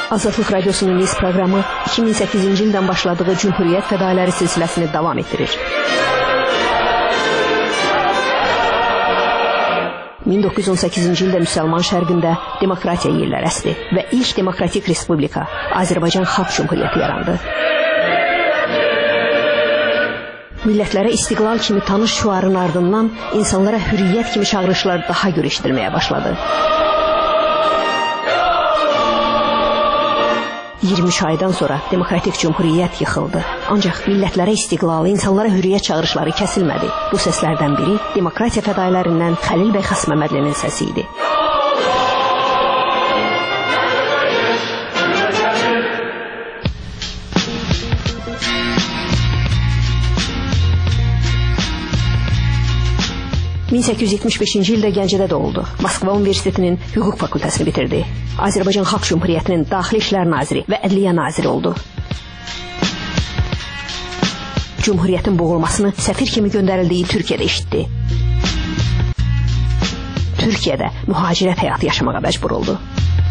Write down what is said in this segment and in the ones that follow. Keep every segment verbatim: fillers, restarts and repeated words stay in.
Azadlıq Radyosu'nun Niz proqramı iki min səkkizinci ildən başladığı Cumhuriyyət fədailəri silsiləsini davam etdirir. min doqquz yüz on səkkizinci ildə Müsəlman şərqində demokratiya yerlər əsdi və ilk demokratik respublika Azərbaycan Xalq Cumhuriyyəti yarandı. Millətlərə istiqlal kimi tanış şüarın ardından insanlara hürriyyət kimi çağırışlar daha görüşdürməyə başladı. iyirmi üç aydan sonra demokratik cumhuriyyət yıxıldı. Ancaq millətlərə istiqlalı, insanlara hürriyyət çağırışları kəsilmədi. Bu səslərdən biri demokratiya fədailərindən Xəlil bəy Xasməmmədlinin səsi idi. min səkkiz yüz yetmiş beşinci ildə Gəncədə doğuldu. Moskva Universitetinin hüquq fakültəsini bitirdi. Azərbaycan Xalq Cumhuriyyətinin Daxili İşlər Naziri və Ədliyyə Naziri oldu. Cumhuriyyətin boğulmasını səfir kimi göndərildiyi Türkiyədə eşitdi. Türkiyədə mühacirət həyatı yaşamağa məcbur oldu.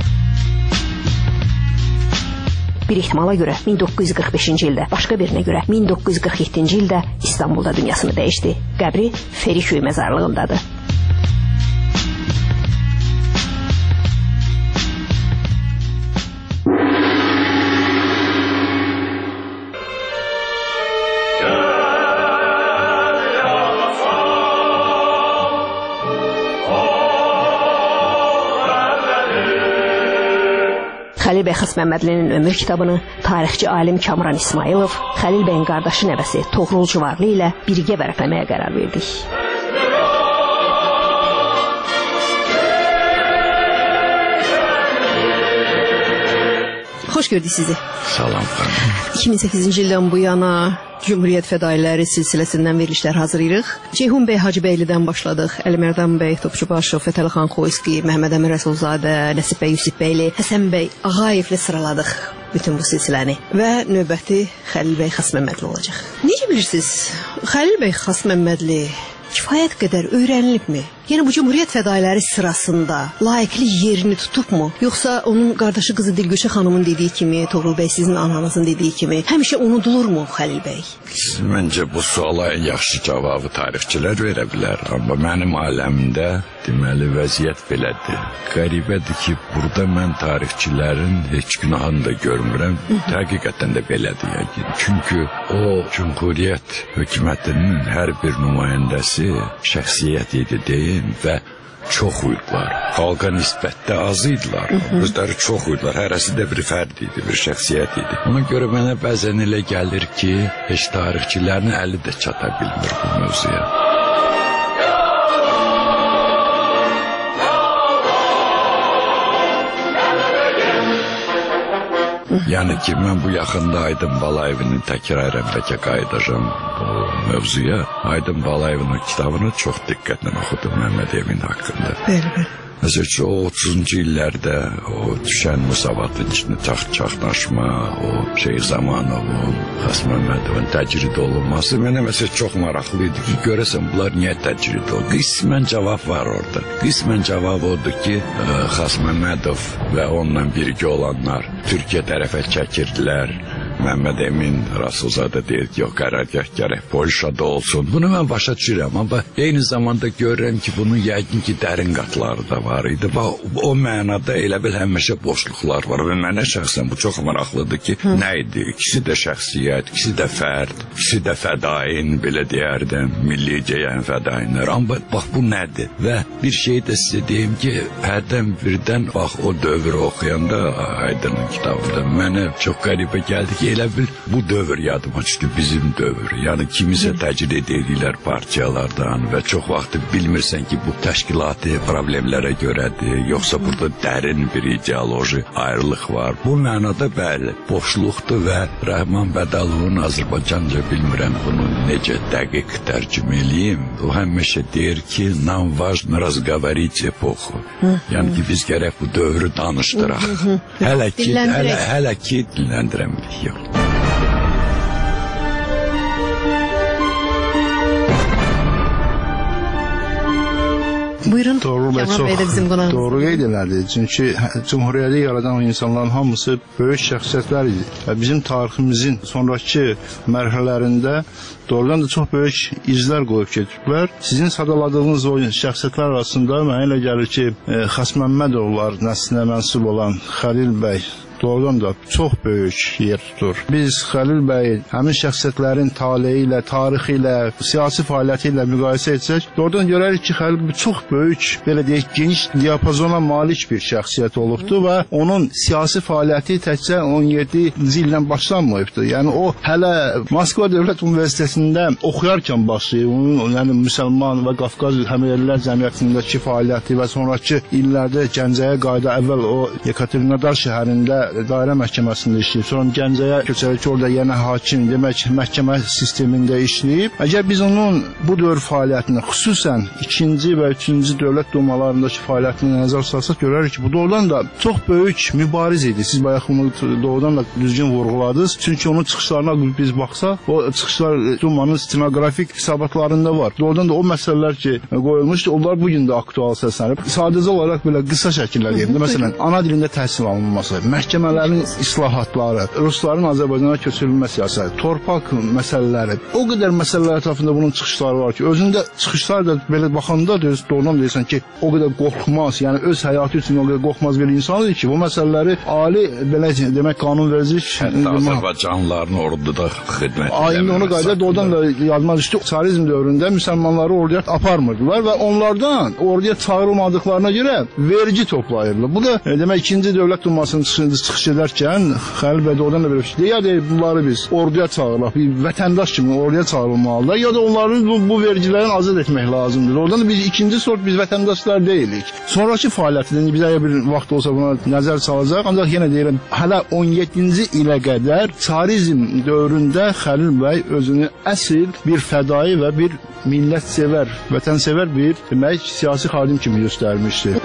Bir ihtimala görə min doqquz yüz qırx beşinci ildə, başqa birinə görə min doqquz yüz qırx yeddinci ildə İstanbulda dünyasını dəyişdi. Qəbri Feriköy məzarlığındadır. Xəlil bəy Xasməmmədlinin ömür kitabını tarixçi alim Kamran İsmailov, Xəlil bəyin qardaşı nəvəsi Toğrul Cuvarlı ilə birgə vərəqləməyə qərar verdik. Xoş gördük sizi. Salam. iki min səkkizinci ildən bu yana Cumhuriyyət fədailəri silsiləsindən verilişlər hazırlayırıq. Ceyhun bəy Hacıbəylidən başladıq. Əlimərdan bəy Topçubaşov, Fətəli Xoyski, Məhəmməd Əmir Rəsulzadə, Nəsib bəy Yusifbəyli, Həsən bəy Ağayevlə sıraladıq bütün bu silsiləni. Və növbəti Xəlil bəy Xasməmmədli olacaq. Necə bilirsiniz, Xəlil bəy Xasməmmədli kifayət qədər öyrənilibmi? Yəni bu Cumhuriyyət fədailəri sırasında layiqli yerini tutubmu? Yoxsa onun qardaşı qızı Dilgüşə xanımın dediyi kimi, Toğrul bəy sizin ananızın dediyi kimi həmişə unudulurmu Xəlil bəy? Məncə bu suala ən yaxşı cavabı tarixçilər verə bilər. Amma mənim aləmdə deməli vəziyyət belədir. Qəribədir ki, burada mən tarixçilərin heç günahını da görmürəm. Həqiqətən də belədir yəqin. Çünki o Cumhuriyyət hökumətinin hər bir nümayəndəsi şəxsiyyət idi deyil və çox uydular. Xalqa nisbətdə az idilər. Özləri çox uydular. Hərəsi də bir fərd idi, bir şəxsiyyət idi. Ona görə mənə bəzən elə gəlir ki, heç tarixçilərin əli də çata bilmir bu mövzuya. Yəni ki, mən bu yaxında Aydın Balayevinin təkrarən bəlkə qayıdacağım bu mövzuya. Aydın Balayevinin kitabını çox diqqətlə oxudum Məhəmməd Emin haqqında. Bəli, bəli. Məsələn, o otuzuncu illərdə o düşən Musavatın içində çaxnaşma, o şey Zamanovun, Xasməmmədovun təcrid olunması mənə məsələn çox maraqlı idi ki, görəsən bunlar niyə təcrid oldu? Qismən cavab var orada. Qismən cavab odur ki, Xasməmmədov və onunla birgə olanlar Türkiyə tərəfə çəkirdilər. Məhəmməd Emin Rasulzadə deyir ki, o qərargah gərək Polşada olsun. Bunu mən başa düşürəm, amma eyni zamanda görürəm ki, bunun yəqin ki, dərin qatları da var idi. O mənada elə bil həmişə boşluqlar var və mənə şəxsən bu çox maraqlıdır ki, nə idi? İkisi də şəxsiyyət, ikisi də fərd, ikisi də fədain, belə deyərdim, milli cəyən fədainlər. Amma bax, bu nədir? Və bir şey də sizə deyim ki, hərdən birdən, bax, o dövrü oxuyanda Aydın'ın kitabında mənə çox qəribə gəldi ki, elə bil bu dövr yadıma düşdü, bizim dövr. Yəni kimisə təcrid edirlər partiyalardan və çox vaxt bilmirsən ki, bu təşkilati problemlərə görədir, yoxsa burada dərin bir ideoloji ayrılıq var. Bu mənada bəli, boşluqdur və Rəhman Bədəlovun Azərbaycanca bilmirəm bunu necə dəqiq tərcümə eləyim. O həmişə deyir ki, nam важно разговорить эпоху. Yəni ki, biz gərək bu dövrü danışdıraq. Hələ ki, hələ, hələ ki dinləndirəmirik. Yox. Buyurun. Toğrul Kamran bəy də bizim qonağımız. Doğru qeyd elədi. Çünki Cümhuriyyəti yaradan o insanların hamısı böyük şəxsiyyətlər idi. Və bizim tariximizin sonrakı mərhələlərində doğrudan da çox böyük izlər qoyub getiblər. Sizin sadaladığınız o şəxsiyyətlər arasında mənə elə gəlir ki, Xas Məmmədovlar nəslinə mənsub olan Xəlil bəy doğrudan da çox böyük yer tutur. Biz Xəlil bəy həmin şəxsiyyətlərin taleyi ilə, tarixi ilə, siyasi fəaliyyəti ilə müqayisə etsək, doğrudan görərik ki, Xəlil bəy çox böyük, belə deyək, geniş diapazona malik bir şəxsiyyət olubdu və onun siyasi fəaliyyəti təkcə on yeddinci ildən başlanmayıbdı. Yəni o hələ Moskva Dövlət Universitetində oxuyarkən başlayıb, onun yəni müsəlman və Qafqaz həmyerlilər cəmiyyətindəki fəaliyyəti və sonrakı illərdə Gəncəyə qayıda əvvəl o Yekaterinodar şəhərində dairə məhkəməsində işləyib. Sonra Gəncəyə köçərək orada yenə hakim, demək məhkəmə sistemində işləyib. Əgər biz onun bu dövr fəaliyyətini, xüsusən ikinci və üçüncü dövlət dumalarındakı fəaliyyətini nəzər salsaq görərik ki, bu doğrudan da çox böyük mübariz idi. Siz bayaq bunu doğrudan da düzgün vurğuladınız. Çünki onun çıxışlarına biz baxsaq, o çıxışlar dumanın stenoqrafik hesabatlarında var. Doğrudan da o məsələlər ki qoyulmuşdu, onlar bugün də aktual səslənib. Sadəcə olaraq belə qısa şəkildə deyim. Məsələn, ana dilində təhsil alınması, məhkəmələrin islahatları, Rusların Azərbaycana köçürülmə siyasəti, torpaq məsələləri, o qədər məsələlər ətrafında bunun çıxışları var ki, özündə çıxışlar da belə baxanda doğrudan deyirsən ki, o qədər qorxmaz, yəni öz həyatı üçün o qədər qorxmaz bir insan idi ki, bu məsələləri ali, belə demək, qanunverici Azərbaycanlıların orduda xidmət ayında onu qayda doğrudan da yadıma düşdü. Çarizm dövründə müsəlmanları orduya aparmırdılar və onlardan orduya çağırılmadıqlarına görə vergi toplayırlar. Bu da demək ikinci dövlət dumasının çıxış edərkən Xəlil bəy doğrudan da belə bir şey deyir, ya deyir, bunları biz orduya çağırırıq, bir vətəndaş kimi orduya çağırılmalılar, ya da onların bu, bu vergilərini azad etmək lazımdır. Oradan da biz ikinci sort biz vətəndaşlar deyilik. Sonraki fəaliyyətində biz əgər bir vaxt olsa buna nəzər salacaq, ancaq yenə deyirəm, hələ on yeddinci ilə qədər çarizm dövründə Xəlil bəy özünü əsl bir fədai və bir millətsevər, vətənsevər bir demək siyasi xadim kimi göstərmişdir.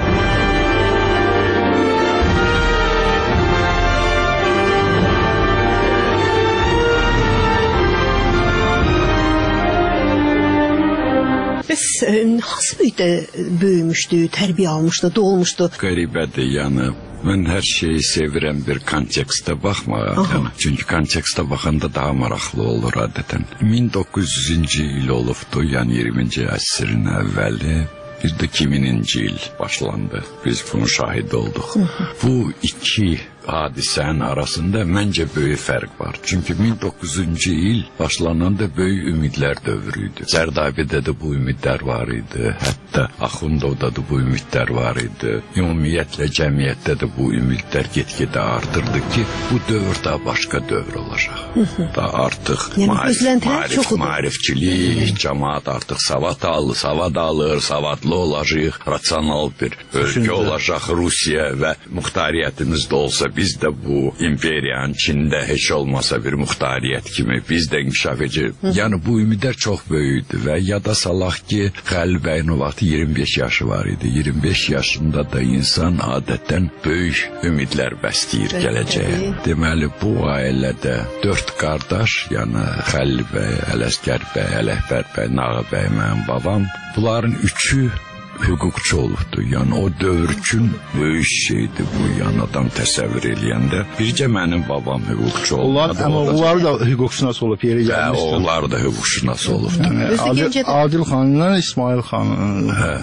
Bəs hansı mühitdə böyümüşdü, tərbiyə almışdı, doğulmuşdu? Qəribədir, yəni mən hər şeyi sevirəm bir kontekstə baxmağa. Çünki kontekstə baxanda daha maraqlı olur adətən. min doqquz yüzüncü il olubdu, yəni iyirminci əsrin əvvəli. Bir də iki mininci il başlandı. Biz bunun şahid olduq. Bu iki hadisənin arasında məncə böyük fərq var. Çünki min doqquz yüzüncü il başlananda böyük ümidlər dövrü idi. Zərdabidə də bu ümidlər var idi. Hətta Axundovda da bu ümidlər var idi. Ümumiyyətlə cəmiyyətdə də bu ümidlər get-gedə artırdı ki, bu dövr daha başqa dövr olacaq. Da artıq yəni, maarifçilik, cəmaat artıq savad alır, savad alır, savadlı olacaq, rasional bir ölkə olacaq Rusiya və muxtariyyətimiz də olsa biz də bu imperiyanın Çində heç olmasa bir muxtariyyət kimi biz də inkişaf edəcək. Yəni bu ümidlər çox böyükdü və yada salaq ki, Xəlil bəyin o vaxt iyirmi beş yaşı var idi. iyirmi beş yaşında da insan adətən böyük ümidlər bəsləyir gələcəyə. Deməli, bu ailədə dörd qardaş, yəni Xəlil bəy, Ələsgər bəy, Ələkbər bəy, Nağı bəy, mənim babam, bunların üçü hüquqçu olubdu. Yəni o dövr üçün böyük şeydir bu, yəni adam təsəvvür eləyəndə. Bircə mənim babam hüquqçu olub. Onlar, amma onlar da hüquqşünas olub, yeri gəlmişdi. Hə, onlar da hüquqşünas olubdu. Adil, Adil xanla İsmail xan. Hə.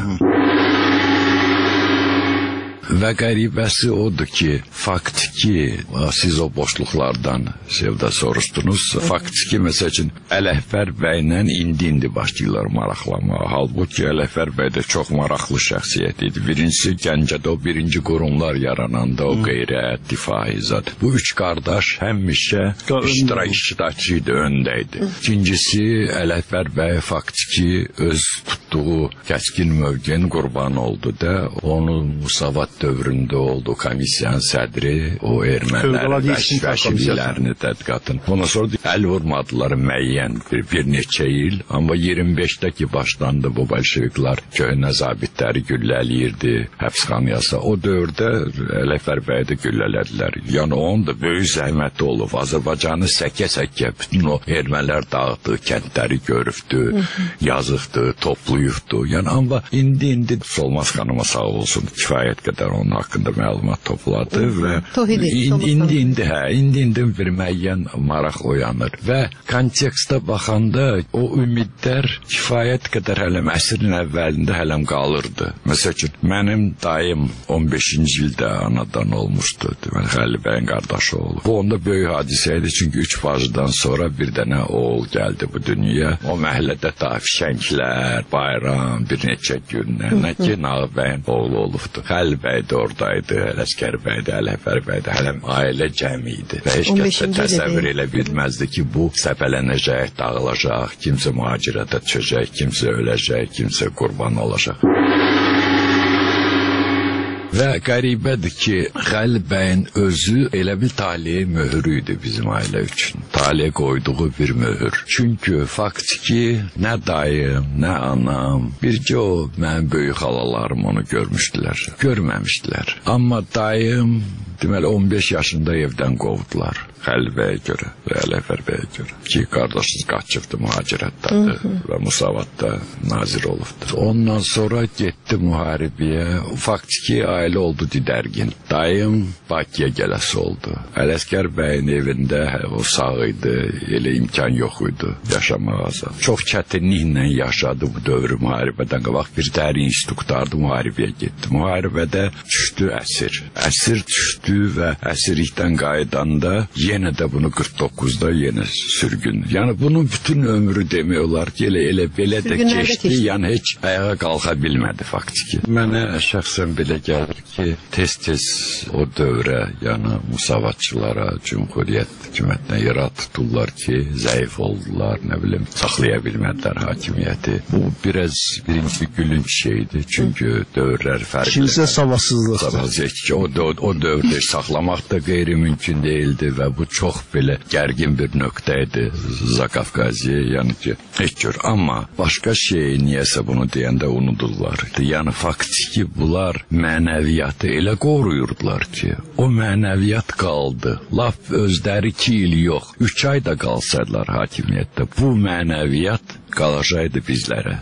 Və qəribəsi odur ki, faktiki, siz o boşluqlardan Sevda soruşdunuz, faktiki məsəl üçün Ələkbər bəylə indi-indi başlayırlar maraqlamağa. Halbuki Ələkbər bəy də çox maraqlı şəxsiyyət idi. Birincisi, Gəncədə o birinci qurumlar yarananda o qeyrət, difai zat. Bu üç qardaş həmişə iştirak iştirakçı idi, öndə idi. İkincisi, Ələkbər bəy faktiki öz tutduğu kəskin mövqenin qurbanı oldu da, onu Musavat dövründə oldu komissiyanın sədri, o ermənilərin vəşvəşiliklərini tədqiqatın. Ondan sonra əl vurmadılar müəyyən bir, bir neçə il, amma iyirmi beşdə ki başlandı bu bolşeviklər köhnə zabitləri güllələyirdi, həbsxanayasa. O dövrdə Ələkbər bəyi də güllələdilər. Yəni onun da böyük zəhməti olub. Azərbaycanı səkə-səkə bütün o ermənilər dağıtdı, kəndləri görübdü, yazıqdı, toplu böyükdür. Yəni amma indi indi Solmaz xanıma sağ olsun kifayət qədər onun haqqında məlumat topladı və indi indi indi hə indi indi bir müəyyən maraq oyanır və kontekstə baxanda o ümidlər kifayət qədər hələm əsrin əvvəlində hələm qalırdı. Məsələn, mənim dayım on beşinci ildə anadan olmuşdu. Deməli, Xəlil bəyin qardaşı oldu. Bu onda böyük hadisə idi, çünki üç bacıdan sonra bir dənə oğul gəldi bu dünyaya. O məhəllədə da fişənglər, bayram, bir neçə günlər, nə ki, Nağı bəyin oğlu olubdu. Xəlil bəy də oradaydı, Ələsgər bəy də, Ələkbər bəy də, hələm ailə cəmi idi. Və heç kəs də təsəvvür elə bilməzdi ki, bu səpələnəcək, dağılacaq, kimsə mühacirətə düşəcək, kimsə öləcək, kimsə qurban olacaq. Və qəribədir ki, Xəlil bəyin özü elə bir taliyə möhrü idi bizim ailə üçün. Taliyə qoyduğu bir möhür. Çünki faktiki nə dayım, nə anam, bircə o mənim böyük xalalarım onu görmüşdülər, görməmişdilər. Amma dayım, deməli, on beş yaşında evdən qovdular. Xəlil bəyə görə və Ələkbər bəyə görə. Ki, qardaşız qaçıbdı, mühacirətdədir və Musavatda nazir olubdu. Ondan sonra getdi müharibəyə. Faktiki ailə oldu didərgin. Dayım Bakıya gələsi oldu. Ələsgər bəyin evində o sağ idi, elə imkan yox idi yaşamağa. Çox çətinliklə yaşadı bu dövrü müharibədən qabaq. Bir dərin instruktardı, müharibəyə getdi. Müharibədə düşdü əsir. Əsir düşdü və əsirlikdən qaydanda yenə də bunu qırx doqquzda yenə sürgün. Yəni bunun bütün ömrü demək olar ki, elə elə belə də keçdi, yəni heç ayağa qalxa bilmədi faktiki. Mənə şəxsən belə gəlir ki, tez-tez o dövrə, yəni Musavatçılara, Cumhuriyyət hökumətinə irad tuturlar ki, zəif oldular, nə bilim, saxlaya bilmədilər hakimiyyəti. Bu biraz birinci gülünç şeydir, çünki dövrlər fərqli. İkincisi savadsızlıq. O, o, o dövrdə saxlamaq da qeyri-mümkün değildi və bu çox belə gərgin bir nöqtə idi Zakafqaziyə, yəni ki, heç cür. Amma başqa şey niyəsə bunu deyəndə unudurlar. Yəni faktiki bunlar mənəviyyatı elə qoruyurdular ki, o mənəviyyat qaldı. Laf özləri iki il yox, üç ay da qalsaydılar hakimiyyətdə, bu mənəviyyat qalacaqdı bizlərə.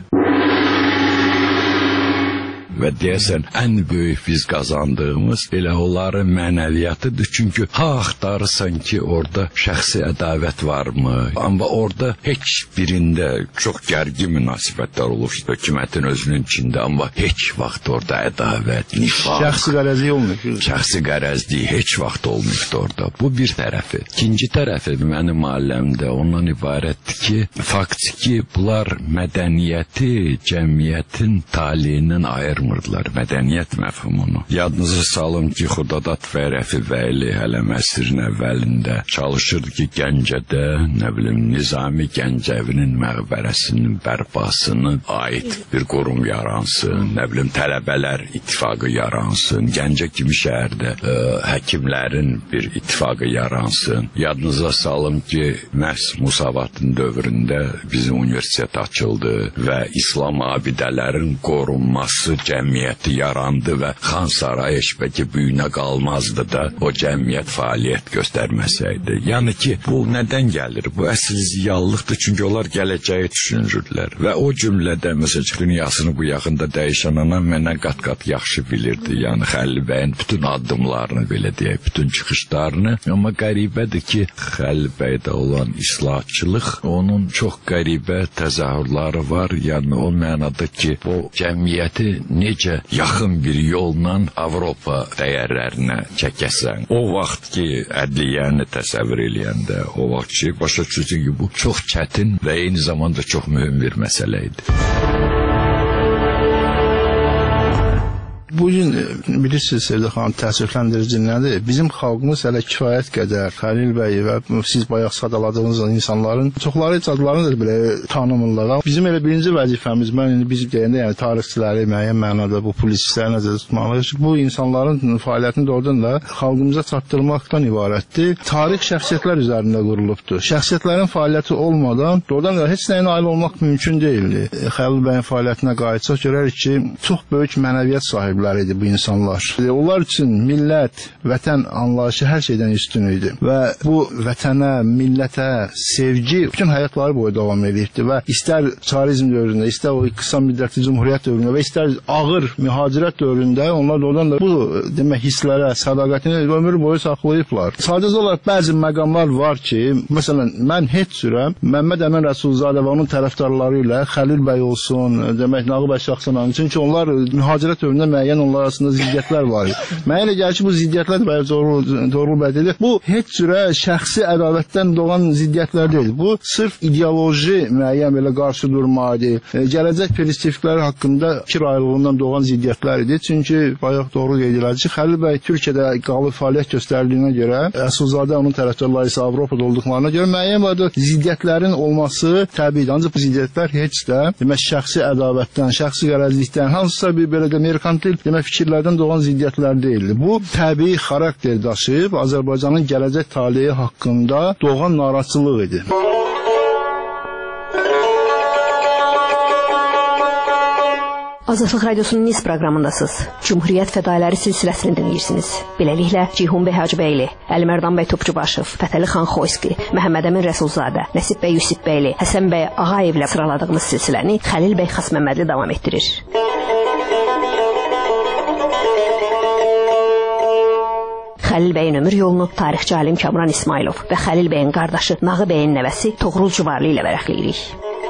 Və deyəsən, ən böyük biz qazandığımız elə onların mənəviyyatıdır. Çünki ha axtarırsan ki, orada şəxsi ədavət varmı? Amma orada heç birində çox gərgin münasibətlər olursa, hökumətin özünün içində, amma heç vaxt orada ədavət, nifaq, şəxsi qərəzlik olmuyor. Şəxsi qərəzlik heç vaxt olmuyor orada. Bu bir tərəfi. İkinci tərəfi mənim aləmdə ondan ibarətdir ki, faktiki bunlar mədəniyyəti cəmiyyətin taliyinin ayırmır. Mədəniyyət məfhumunu. Yadınızı salın ki, Xudadad və Rəfi Bəyli hələm əsrin əvvəlində çalışırdı ki, Gəncədə, nə bilim, Nizami Gəncəvinin məqbərəsinin bərpasını aid bir qurum yaransın, nə bilim, tələbələr ittifaqı yaransın, Gəncə kimi şəhərdə ə, həkimlərin bir ittifaqı yaransın. Yadınıza salın ki, məhz Musavatın dövründə bizim universitet açıldı və İslam abidələrin qorunması cəmiyyəti yarandı və Xan Saray eşbəki büyünə qalmazdı da o cəmiyyət fəaliyyət göstərməsəydi. Yəni ki, bu nədən gəlir? Bu əsl ziyallıqdır, çünki onlar gələcəyi düşünürlər. Və o cümlədə, məsələn, dünyasını bu yaxında dəyişən anam məndən qat-qat yaxşı bilirdi. Yəni Xəlil bəyin bütün addımlarını, belə deyək, bütün çıxışlarını. Amma qəribədir ki, Xəlil bəydə olan islahatçılıq, onun çox qəribə təzahürləri var. Yəni o mənada ki, o cəmiyyəti necə yaxın bir yolla Avropa dəyərlərinə çəkəsən. O vaxt ki, ədliyyəni təsəvvür eləyəndə, o vaxt ki, başa düşürsən ki, bu çox çətin və eyni zamanda çox mühüm bir məsələ idi. Bugün bilirsiniz Sevdə xanım, təəssüfləndirici nədir? Bizim xalqımız hələ kifayət qədər Xəlil bəy və siz bayaq sadaladığınız insanların çoxları adlarını da belə tanımırlar. Bizim elə birinci vəzifəmiz, mən indi biz deyəndə, yəni tarixçiləri müəyyən mənada bu polisləri nəzərdə tutmalıyıq. Bu insanların fəaliyyətini doğrudan da xalqımıza çatdırmaqdan ibarətdir. Tarix şəxsiyyətlər üzərində qurulubdur. Şəxsiyyətlərin fəaliyyəti olmadan doğrudan da heç nəyə nail olmaq mümkün deyildi. Xəlil bəyin fəaliyyətinə qayıtsaq görərik ki, çox böyük mənəviyyət sahibi sahibləri idi bu insanlar. Onlar üçün millət, vətən anlayışı hər şeydən üstün idi və bu vətənə, millətə sevgi bütün həyatları boyu davam edirdi və istər çarizm dövründə, istər o qısa müddətli cümhuriyyət dövründə və istər ağır mühacirət dövründə onlar da oradan da bu demək hisslərə, sədaqətini ömür boyu saxlayıblar. Sadəcə olaraq bəzi məqamlar var ki, məsələn, mən heç cürə Məmməd Əmin Rəsulzadə və onun tərəfdarları ilə Xəlil bəy olsun, demək Nağıl bəy şəxsən, çünki onlar mühacirət dövründə müəyyən onlar arasında ziddiyyətlər var. Mənə gəlir ki, bu ziddiyyətlər bəy doğru bəd edir. Bu heç cürə şəxsi ədavətdən doğan ziddiyyətlər deyil. Bu sırf ideoloji müəyyən belə qarşı durma idi. Gələcək perspektivləri haqqında fikir ayrılığından doğan ziddiyyətlər idi. Çünki bayaq doğru qeyd edildi ki, Xəlil bəy Türkiyədə qalıb fəaliyyət göstərdiyinə görə, Rəsulzadə onun tərəfdarları isə Avropada olduqlarına görə müəyyən var ziddiyyətlərin olması təbiidir. Ancaq bu ziddiyyətlər heç də demək şəxsi ədavətdən, şəxsi qərəzlikdən, hansısa bir belə də merkantil demək fikirlərdən doğan ziddiyyətlər deyildi. Bu təbii xarakter daşıyıb Azərbaycanın gələcək taleyi haqqında doğan narahatçılıq idi. Azadlıq Radiosunun Niz proqramındasınız. Cümhuriyyət fədailəri silsiləsini dinləyirsiniz. Beləliklə, Ceyhun bəy Hacıbəyli, Əlimərdan bəy Topçubaşov, Fətəli xan Xoyski, Məhəmməd Əmin Rəsulzadə, Nəsib bəy Yusifbəyli, Həsən bəy Ağayevlə sıraladığımız silsiləni Xəlil bəy Xasməmmədli davam etdirir. Xəlil bəyin ömür yolunu tarixçi alim Kamran İsmailov və Xəlil bəyin qardaşı Nağı bəyin nəvəsi Toğrul Cuvarlı ilə vərəqləyirik.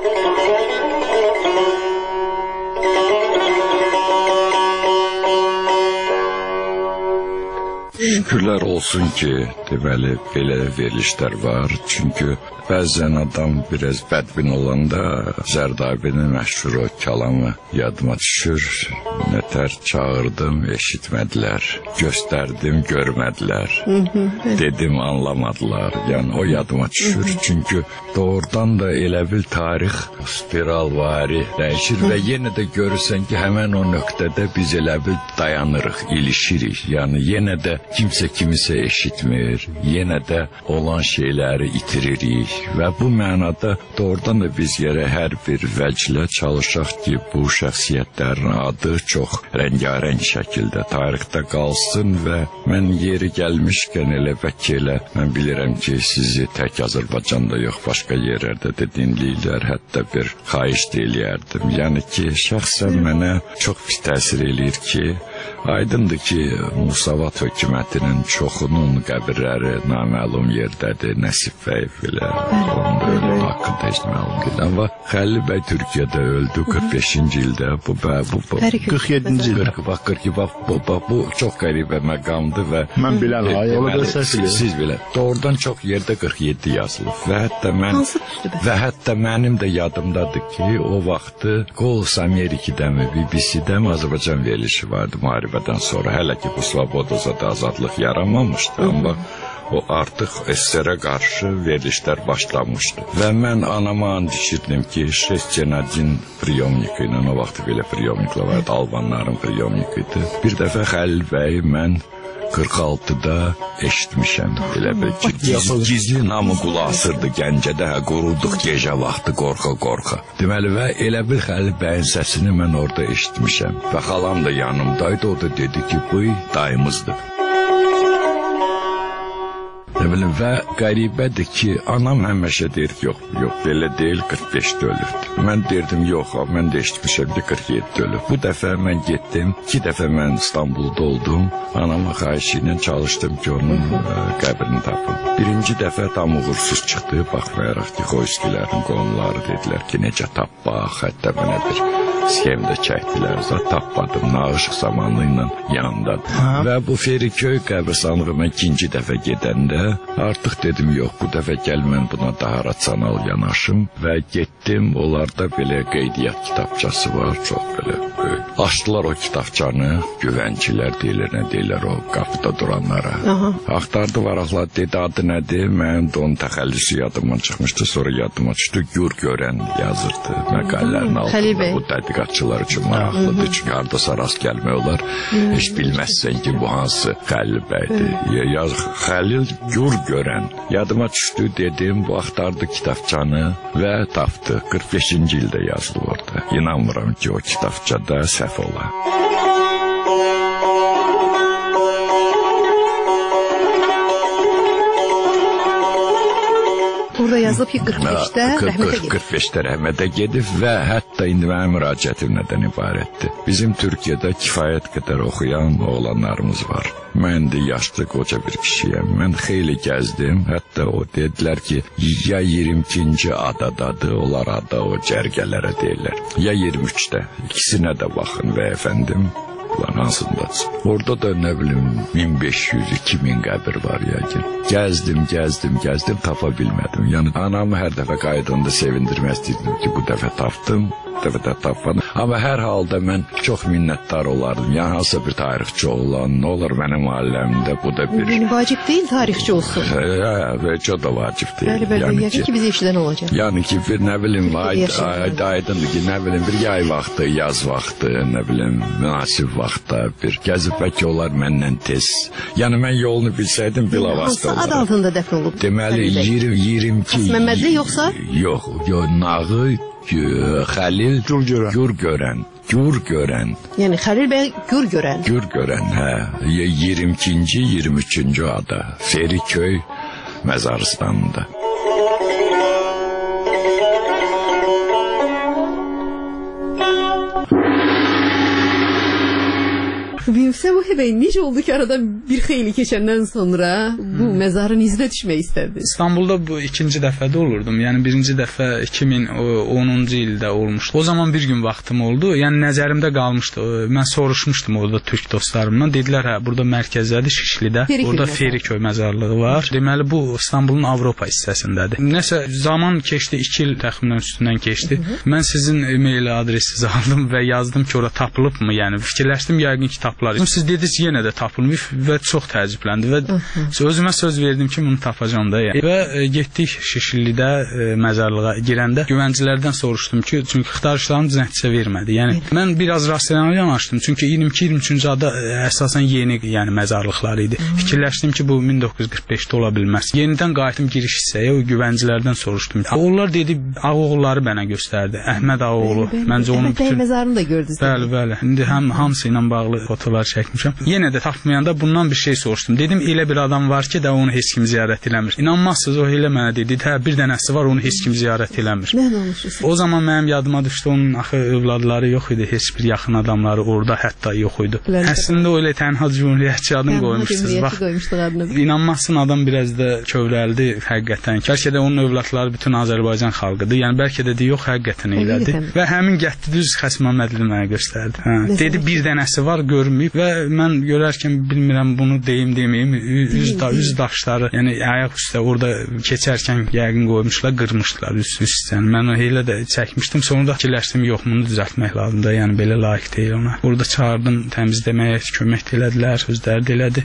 Şükürlər olsun ki, deməli, belə verilişlər var. Çünki bəzən adam biraz bədbin olanda Zərdabinin məşhur o kəlamı yadıma düşür. Nətər çağırdım, eşitmədilər. Göstərdim, görmədilər. Dedim, anlamadılar. Yəni, o yadıma düşür. Çünki doğrudan da elə bil tarix spiralvari dəyişir və yenə də görürsən ki, həmən o nöqtədə biz elə bil dayanırıq, ilişirik. Yəni, yenə də kimsə kimisə eşitmir, yenə də olan şeyləri itiririk və bu mənada doğrudan da biz yerə hər bir vəclə çalışaq ki, bu şəxsiyyətlərin adı çox rəngarəng şəkildə tarixdə qalsın və mən yeri gəlmişkən elə vəkillə, mən bilirəm ki, sizi tək Azərbaycanda yox, başqa yerlərdə də dinləyirlər, hətta bir xahiş deyiləyərdim. Yəni ki, şəxsən mənə çox pis təsir eləyir ki, aydındır ki, Musavat hökumətinin çoxunun qəbirləri naməlum yerdədir, Nəsib bəy filə, onun da ölüm haqqında heç məlum deyil. Amma Xəlil bəy Türkiyədə öldü qırx beşinci ildə, bu, bu, bu qırx yeddinci ildə. Bax, qırx iki, bax, bu, bu, bu çox qəribə məqamdır və mən bilən, ay, ola da səsilir. Siz bilən, doğrudan çox yerdə qırx yeddi yazılıb və hətta mən, və hətta mənim də yadımdadır ki, o vaxtı Qolus Amerikidəmi, B B C-dəmi Azərbaycan verilişi vardı müharibədən sonra, hələ ki bu Svobodozada azadlıq yaranmamışdı, amma o artıq S S R-ə qarşı verilişlər başlamışdı. Və mən anama and içirdim ki, Şesçenadin priyomniku ilə, o vaxt belə priyomniklər vardı, Albanların priyomniku idi. Bir dəfə Xəlil bəy mən qırx altıda eşitmişəm, elə bir ki, gizli, gizli namı qulaq asırdı Gəncədə, hə, quruduq gecə vaxtı qorxa-qorxa. Deməli, və elə bir Xəlil bəyin səsini mən orada eşitmişəm və xalam da yanımdaydı, o da dedi ki, bu dayımızdır. Bilim, və qəribədir ki, anam həmişə deyir ki, yox, yox, belə deyil, qırx beşdə ölübdür. Mən deyirdim, yox, mən də eşitmişəm ki, qırx yeddidə ölüb. Bu dəfə mən getdim, iki dəfə mən İstanbulda oldum, anama xahişi ilə çalışdım ki, onun ə, qəbrini tapım. Birinci dəfə tam uğursuz çıxdı, baxmayaraq ki, Xoyskilərin qonları dedilər ki, necə tapmaq, hətta mənə bir sxemdə çəkdilər, zat tapmadım, nağışıq zamanı ilə yanındadır. Ha? Və bu Feriköy qəbristanlığıma ikinci dəfə gedəndə artıq dedim, yox, bu dəfə gəl mən buna daha rasional yanaşım və getdim, onlarda belə qeydiyyat kitabçası var, çox belə böyük. Açdılar o kitabçanı, güvəncilər deyilir, nə deyirlər o qapıda duranlara. Aha. Axtardı varaqlar, dedi adı nədir, mən də onun təxəllüsü yadımdan çıxmışdı, sonra yadıma düşdü, Gür görən yazırdı məqalələrin altında. Bu tədqiqatçılar üçün maraqlıdır, çünki hardasa rast gəlmək olar, heç bilməzsən ki, bu hansı Xəlil bəydir. Ya, Xəlil Gür görən. Yadıma düşdü, dedim, bu axtardı kitabçanı və tapdı. qırx beşinci ildə yazılıb orada. İnanmıram ki, o kitabçada səhv ola. Orada yazılıb ki, qırx beşdə rəhmətə gedib. qırx beşdə rəhmətə gedib və hətta indi mənim müraciətim nədən ibarətdir? Bizim Türkiyədə kifayət qədər oxuyan oğlanlarımız var. Mən də yaşlı qoca bir kişiyəm. Mən xeyli gəzdim. Hətta o dedilər ki, ya iyirmi ikinci adadadır, onlar ada o cərgələrə deyirlər. Ya iyirmi üçdə. İkisinə də baxın və əfəndim. Hansındadır. Orada da nə bilim min beş yüz iki min qəbir var yəqin. Gəzdim, gəzdim, gəzdim, tapa bilmədim. Yəni anamı hər dəfə qayıdanda sevindirmək istəyirdim ki, bu dəfə tapdım, bu dəfə də tapmadım. Amma hər halda mən çox minnətdar olardım. Yəni hansısa bir tarixçi olan, nə olur mənim ailəmdə bu da bir... Yəni vacib deyil tarixçi olsun. Hə, və çox da vacib deyil. Bəli, bəli, yəni yəqin ki, bizi eşidən olacaq. Yəni ki, bir nə bilim, aydındır ki, nə bilim, bir yay vaxtı, yaz vaxtı, nə bilim, münasib vaxtda bir gəzib bəlkə olar məndən tez. Yəni mən yolunu bilsəydim bilavasitə olaraq. Ad altında dəfn olub. Deməli iyirmi iki. Məmmədli yoxsa? Yox, yox, Nağı, Xəlil, Gür görən. Gür görən. Gür görən. Yəni Xəlil bəy Gür görən. Gür görən, hə. iyirmi ikinci, iyirmi üçüncü ada. Feriköy məzarstanında. Bilirsən bu bəy necə oldu ki, aradan bir xeyli keçəndən sonra bu məzarın izinə düşmək istədi? İstanbulda bu ikinci dəfədə olurdum. Yəni birinci dəfə iki min onuncu ildə olmuşdu. O zaman bir gün vaxtım oldu. Yəni nəzərimdə qalmışdı. Mən soruşmuşdum orada türk dostlarımdan. Dedilər, hə, burada mərkəzdədir, Şişlidə. Burada Feriköy məzarlığı var. Deməli bu İstanbulun Avropa hissəsindədir. Nəsə zaman keçdi, iki il təxminən üstündən keçdi. Hı -hı. Mən sizin e-mail adresinizi aldım və yazdım ki, ora tapılıbmı? Yəni fikirləşdim, yəqin ki, tapılıb. Siz dediniz yenə də tapılmıyıb və çox təəccübləndi və özümə söz verdim ki, bunu tapacağam da. Yəni. Və e, getdik Şişlidə e, məzarlığa girəndə güvəncilərdən soruşdum ki, çünki xitarışlarımız nəticə vermədi. Yəni evet. Mən biraz rasional yanaşdım, çünki iyirmi iki iyirmi üçüncü ada e, əsasən yeni yəni məzarlıqlar idi. Hmm. Fikirləşdim ki, bu min doqquz yüz qırx beşdə ola bilməz. Yenidən qayıtdım giriş hissəyə, o güvəncilərdən soruşdum. Onlar dedi, Ağoğulları mənə göstərdi. Əhməd Ağoğlu. Məncə onun bütün məzarını da gördünüz. Bəli, bəli. İndi həm hamısı ilə bağlı fotolar çəkmişəm. Yenə də tapmayanda bundan bir şey soruşdum. Dedim, elə bir adam var ki, də onu heç kim ziyarət eləmir. İnanmazsınız, o elə mənə dedi, hə, bir dənəsi var, onu heç kim ziyarət eləmir. Nə olmuşsunuz? O zaman mənim yadıma düşdü, onun axı övladları yox idi, heç bir yaxın adamları orada hətta yox idi. Əslində o elə tənha cümhuriyyətçi adını qoymuşsunuz. Bax, inanmazsın, adam biraz da kövrəldi həqiqətən. Bəlkə də onun övladları bütün Azərbaycan xalqıdır. Yəni bəlkə də yox, həqiqətən elədi. Və həmin getdi düz Xəs Məmmədli mənə göstərdi. Hə. Dedi, bir dənəsi var, görməyib və mən görərkən bilmirəm bunu deyim deməyim, üz, da, üz daşları, yəni ayaq üstə orada keçərkən yəqin qoymuşlar, qırmışlar üst üstdən. Mən o elə də çəkmişdim, sonra da fikirləşdim, yox, bunu düzəltmək lazımdır, yəni belə layiq deyil ona. Orada çağırdım, təmizləməyə kömək elədilər, özləri də elədi.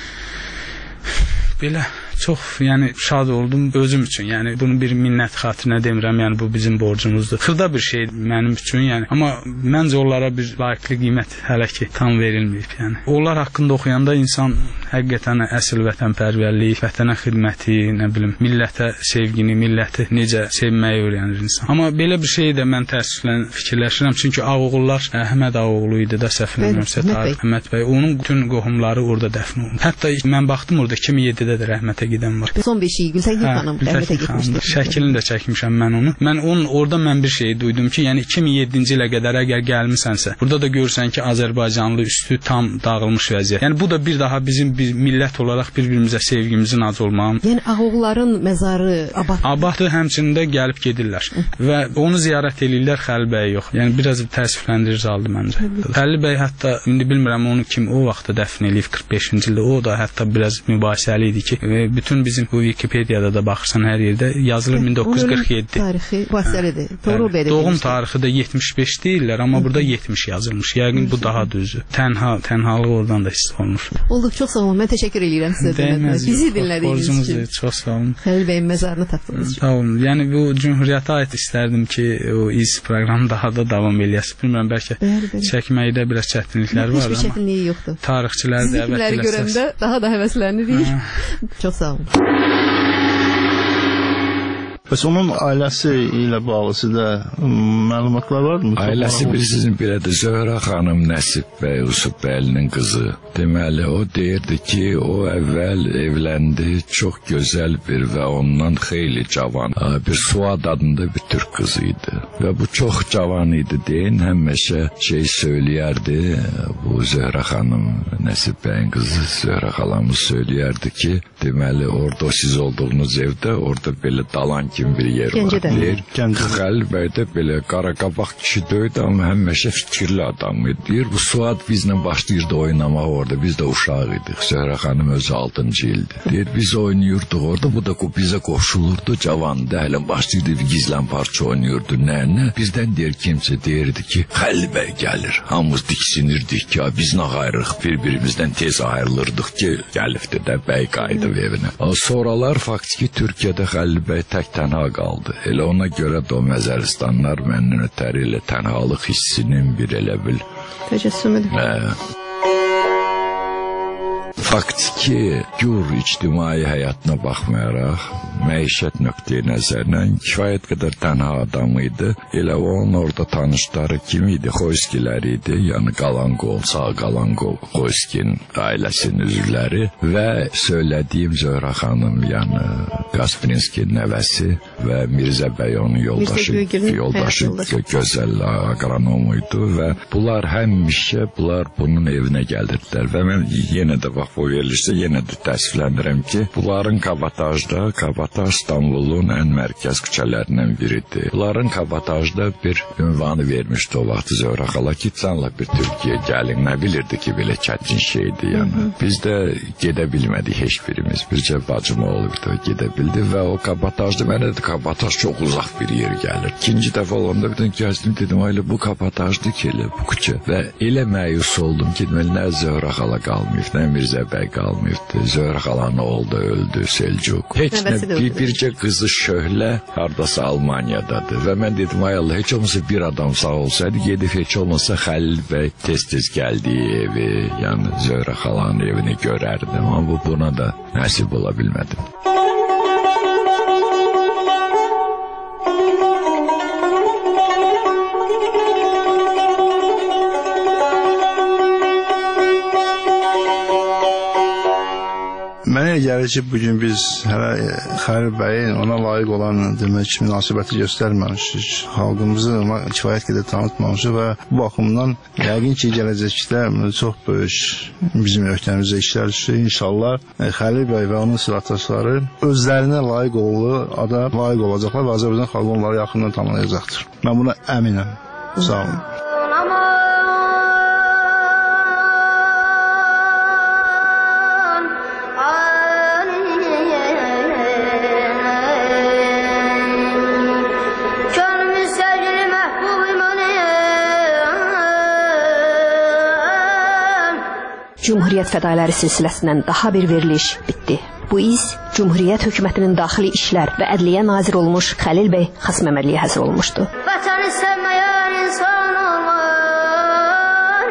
Belə çox, yəni şad oldum özüm üçün. Yəni bunu bir minnət xatirinə demirəm, yəni bu bizim borcumuzdur. Xırda bir şey mənim üçün, yəni. Amma məncə onlara bir layiqli qiymət hələ ki tam verilməyib, yəni. Onlar haqqında oxuyanda insan həqiqətən əsl vətənpərvərlik, vətənə xidməti, nə bilim, millətə sevgini, milləti necə sevməyi öyrənir insan. Amma belə bir şey də mən təəssüflə fikirləşirəm, çünki Ağoğullar Əhməd Ağoğlu idi də, səhv eləmirəmsə, Tarix Əhməd bəy. Onun bütün qohumları orada dəfn olundu. Hətta mən baxdım orada iki min yeddidə də rəhmətə gedən var. Son beşiyi Gültəkin xanım rəhmətə getmişdi. Şəklini də çəkmişəm mən onu. Mən onun orada mən bir şey duydum ki, yəni iki min yeddinci ilə qədər əgər gəlmisənsə, burada da görürsən ki, Azərbaycanlı üstü tam dağılmış vəziyyət. Yəni bu da bir daha bizim bir millət olaraq bir-birimizə sevgimizin az olmağı. Yəni Ağoğulların məzarı abad. Abaddır, həmçinin də gəlib gedirlər və onu ziyarət eləyirlər, Xəlil bəy yox. Yəni biraz təəssüfləndirici haldır məncə. Xəlil bəy hətta indi bilmirəm onu kim o vaxtda dəfn eləyib qırx beşinci ildə. O da hətta biraz mübahisəli idi ki, bütün bizim bu Wikipediyada da baxırsan hər yerdə yazılır min doqquz yüz qırx yeddi. Tarixi mübahisəlidir. Doğru belə. Doğum tarixi də yetmiş beş deyirlər, amma burada yetmiş yazılmış. Yəqin bu daha düzdür. Tənha, tənhalıq oradan da hiss olunur. Olduq, çox sağ olun. Mən təşəkkür edirəm sizə. Bizi dinlədiyiniz üçün. Çox sağ olun. Xəlil bəyin məzarını tapdınız. Sağ olun. Yəni bu Cümhuriyyətə aid istərdim ki, o iz proqramı daha da davam eləyəsin. Bilmirəm, bəlkə çəkməkdə biraz çətinliklər var, amma heç bir çətinliyi yoxdur. Tarixçilər də əvvəllər görəndə daha da həvəslənirik. Çox sağ olun. Bəs onun ailəsi ilə bağlısı da məlumatlar varmı? Ailəsi bilirsiniz belədir. Zöhrə xanım Nəsib bəy Yusuf bəylinin qızı. Deməli o deyirdi ki, o əvvəl evləndi, çox gözəl bir və ondan xeyli cavan bir Suad adında bir Türk qızı idi. Və bu çox cavan idi deyin, həmişə şey söyləyərdi. Bu Zöhrə xanım Nəsib bəyin qızı Zöhrə xalamız söyləyərdi ki, deməli orada siz olduğunuz evdə orada belə dalan kimi bir yer var. Deyir, Xəlil bəy də belə qara qabaq kişi döydü, amma həmişə fikirli adam idi. Deyir, bu Suad bizlə başlayırdı oynamağa orada, biz də uşaq idik. Zöhrə xanım özü altıncı ildi. Deyir, biz oynayırdıq orada, bu da bizə qoşulurdu, cavandı, hələ başlayırdı, gizlən parça oynayırdı, nə, nə. Bizdən deyir, kimsə deyirdi ki, Xəlil bəy gəlir, hamımız diksinirdik ki, biz nə ayrılıq, bir-birimizdən tez ayrılırdıq ki, gəlifdi də bəy qayıdı evinə. Sonralar faktiki Türkiyədə Xəlil bəy tək tənha qaldı. Elə ona görə də o Məzəristanlar məndən ötəri elə tənhalıq hissinin bir elə bil təcəssüm edir. Hə. Faktiki gür ictimai həyatına baxmayaraq, məişət nöqteyi nəzərdən kifayət qədər tənha adam idi. Elə onun orada tanışları kim idi? Xoyskilər idi. Yəni Qalangol, sağ Qalangol Xoyskin ailəsinin üzvləri və söylədiyim Zöhrə xanım, yəni Qasprinski nəvəsi və Mirzə bəy onun yoldaşı, yoldaşı gözəl aqronomu idi və bunlar həmişə bunlar bunun evinə gəlirdilər və mən yenə də bax o verilirsə yenə də təəssüfləndirəm ki, bunların Kabatajda, Kabataj İstanbulun ən mərkəz küçələrindən biridir. Bunların Kabatajda bir ünvanı vermişdi o vaxt Zöhrə xala ki, canla bir Türkiyə gəlin, nə bilirdi ki, belə çətin şeydi, yəni. Biz də gedə bilmədik heç birimiz, bircə bacım olubdu, gedə bildi və o Kabatajda mənə də Kabataj çox uzaq bir yer gəlir. İkinci dəfə olanda bir dənə gəzdim, dedim, elə bu Kabatajdı ki, elə bu küçə və elə məyus oldum ki, nə Zöhrə xala qalmayıb, nə Mirzə bəy qalmayıbdı. Zöhrə xalanın oğlu da öldü, Selçuk. Heç nə, bir, bircə qızı Şöhlə hardasa Almaniyadadır və mən dedim, ay Allah, heç olmasa bir adam sağ olsaydı, gedib heç olmasa Xəlil bəy tez-tez gəldiyi evi, yəni Zöhrə xalanın evini görərdim, amma bu buna da nəsib ola bilmədim. Mənə gəlir ki, bugün biz hələ Xəlil bəyin ona layiq olan demək ki, münasibəti göstərməmişik. Xalqımızı ona kifayət qədər tanıtmamışıq və bu baxımdan yəqin ki, gələcəkdə çox böyük bizim ölkəmizdə işlər düşür. İnşallah Xəlil bəy və onun silahdaşları özlərinə layiq olduğu ada layiq olacaqlar və Azərbaycan xalqı onları yaxından tanıyacaqdır. Mən buna əminəm. Sağ olun. Cumhuriyyət fədailəri silsiləsindən daha bir veriliş bitdi. Bu iz Cumhuriyyət hökumətinin daxili işlər və ədliyyə naziri olmuş Xəlil bəy Xasməmədliyə həsr olmuşdu. Vətəni sevməyən insan olmaz.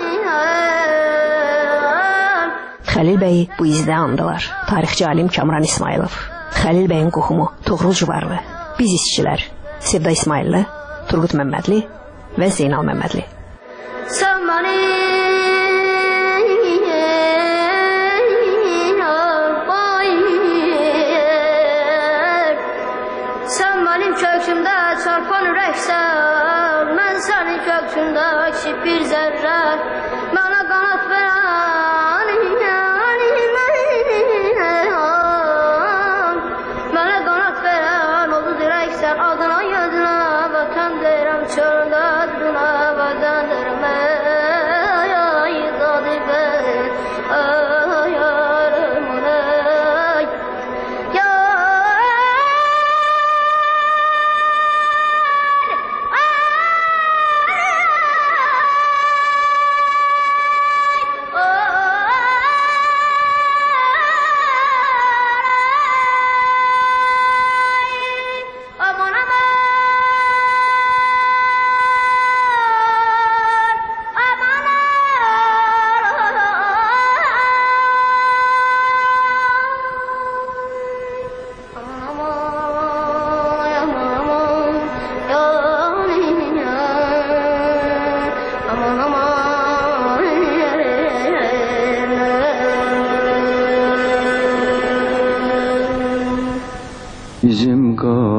Xəlil bəyi bu izdə andılar. Tarixçi alim Kamran İsmailov, Xəlil bəyin qohumu Toğrul Cuvarlı, biz işçilər Sevda İsmailli, Turqut Məmmədli və Zeynal Məmmədli. Sevməni köksümdə çarpan ürəksən, mən sənin köksümdə kiçik bir zərrə, mənə qanat verən, mənə qanat verən, oldu dirəksən, adına gözünə, vətən deyirəm, çöldə adına, vətən deyirəm, ay dadı bəy, ay yarım onay, ya bizim qal